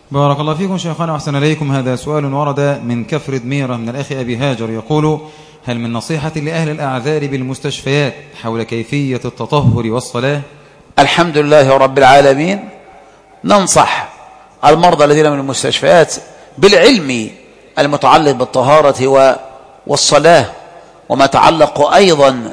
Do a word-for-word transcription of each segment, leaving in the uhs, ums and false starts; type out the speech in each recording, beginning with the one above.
بارك الله فيكم شيخنا وأحسن إليكم. هذا سؤال ورد من كفر دميرة من الأخ أبي هاجر يقول: هل من نصيحة لأهل الأعذار بالمستشفيات حول كيفية التطهر والصلاة؟ الحمد لله رب العالمين. ننصح المرضى الذين من المستشفيات بالعلم المتعلق بالطهارة والصلاة وما تعلق أيضا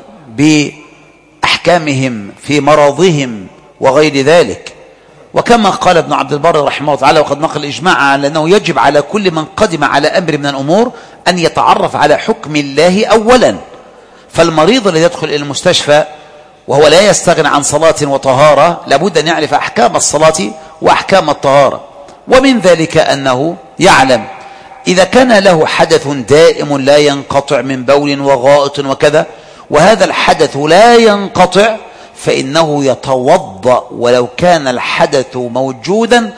بأحكامهم في مرضهم وغير ذلك. وكما قال ابن عبد البر رحمه الله تعالى، وقد نقل إجماع على أنه يجب على كل من قدم على أمر من الأمور أن يتعرف على حكم الله أولا. فالمريض الذي يدخل إلى المستشفى وهو لا يستغني عن صلاة وطهارة لابد أن يعرف أحكام الصلاة وأحكام الطهارة. ومن ذلك أنه يعلم إذا كان له حدث دائم لا ينقطع من بول وغائط وكذا، وهذا الحدث لا ينقطع، فإنه يتوضأ ولو كان الحدث موجودا،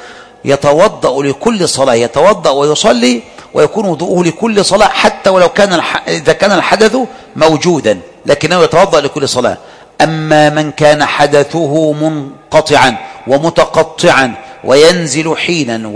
يتوضأ لكل صلاة، يتوضأ ويصلي ويكون وضوءه لكل صلاة حتى ولو كان الح... إذا كان الحدث موجودا، لكنه يتوضأ لكل صلاة. أما من كان حدثه منقطعا ومتقطعا وينزل حينا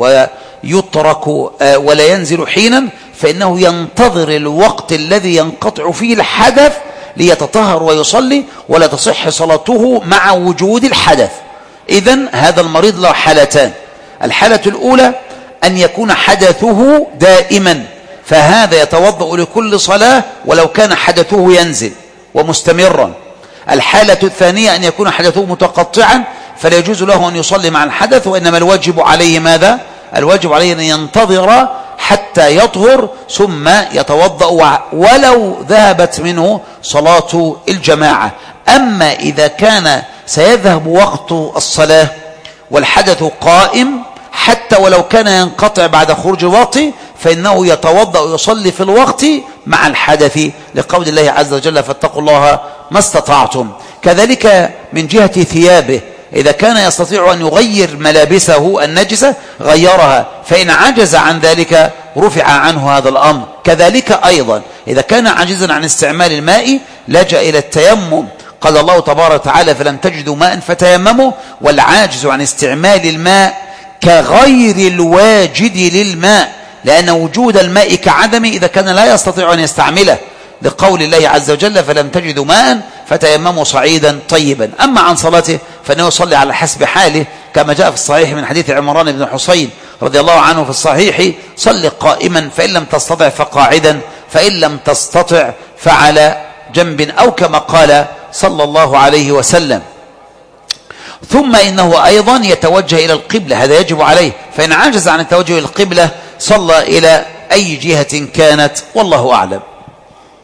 ويترك ولا ينزل حينا، فإنه ينتظر الوقت الذي ينقطع فيه الحدث ليتطهر ويصلي، ولا تصح صلاته مع وجود الحدث. إذن هذا المريض له حالتان: الحالة الأولى أن يكون حدثه دائما، فهذا يتوضأ لكل صلاة ولو كان حدثه ينزل ومستمرا. الحالة الثانية أن يكون حدثه متقطعا، فلا يجوز له أن يصلي مع الحدث، وإنما الواجب عليه ماذا؟ الواجب عليه أن ينتظر حتى يطهر ثم يتوضأ ولو ذهبت منه صلاة الجماعة. أما إذا كان سيذهب وقت الصلاة والحدث قائم حتى ولو كان ينقطع بعد خروج الوقت، فإنه يتوضأ ويصلي في الوقت مع الحدث، لقول الله عز وجل: فاتقوا الله ما استطعتم. كذلك من جهة ثيابه، إذا كان يستطيع أن يغير ملابسه النجسة غيرها، فإن عجز عن ذلك رفع عنه هذا الأمر. كذلك أيضا إذا كان عاجزا عن استعمال الماء لجأ إلى التيمم. قال الله تبارك وتعالى: فلم تجدوا ماء فتيمموا. والعاجز عن استعمال الماء كغير الواجد للماء، لأن وجود الماء كعدمه إذا كان لا يستطيع أن يستعمله، لقول الله عز وجل: فلم تجدوا ماء فتيمموا صعيدا طيبا. أما عن صلاته فإنه يصلي على حسب حاله، كما جاء في الصحيح من حديث عمران بن حسين رضي الله عنه في الصحيح: صل قائما، فإن لم تستطع فقاعدا، فإن لم تستطع فعلى جنب، أو كما قال صلى الله عليه وسلم. ثم إنه أيضا يتوجه إلى القبلة، هذا يجب عليه، فإن عجز عن التوجه إلى القبلة صلى إلى أي جهة كانت، والله أعلم.